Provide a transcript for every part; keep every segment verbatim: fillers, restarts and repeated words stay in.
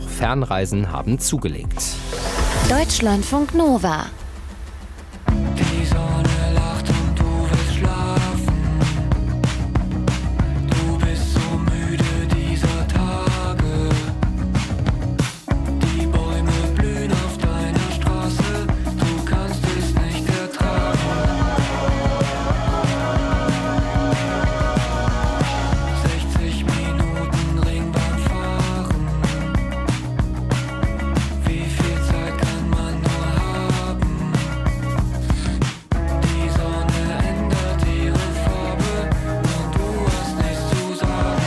Auch Fernreisen haben zugelegt. Deutschlandfunk Nova. Die Sonne lacht und du willst schlafen. Du bist so müde dieser Tage. Die Bäume blühen auf deiner Straße. Du kannst es nicht ertragen. sechzig Minuten Ringbahn fahren. Wie viel Zeit kann man nur haben? Die Sonne ändert ihre Farbe und du hast nichts zu sagen.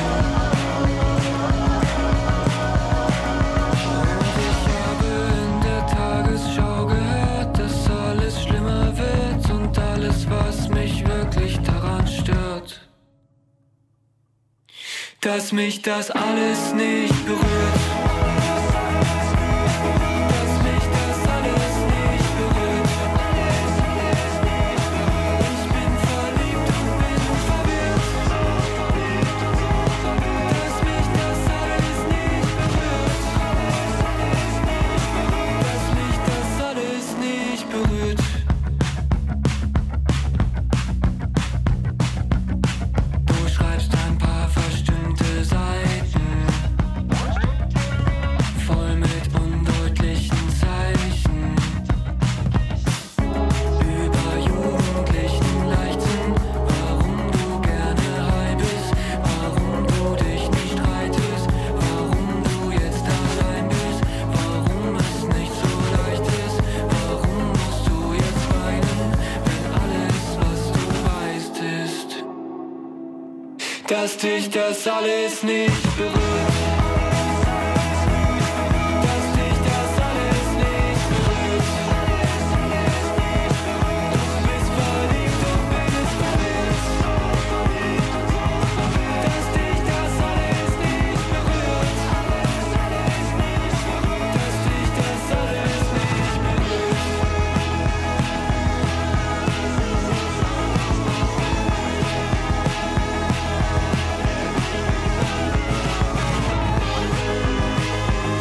Und ich habe in der Tagesschau gehört, dass alles schlimmer wird und alles, was mich wirklich daran stört, dass mich das alles nicht berührt. Dass mich das alles nicht berührt. Ich bin verliebt und bin verwirrt. Dass mich das alles nicht berührt. Dass mich das alles nicht berührt. Du schreibst ein paar verstimmte Seiten, voll mit undeutlichen Zeichen, über jugendlichen Leichtsinn, warum du gerne high bist, warum du dich nicht streitest, warum du jetzt allein bist, warum es nicht so leicht ist, warum musst du jetzt weinen, wenn alles, was du weißt, ist, dass dich das alles nicht berührt.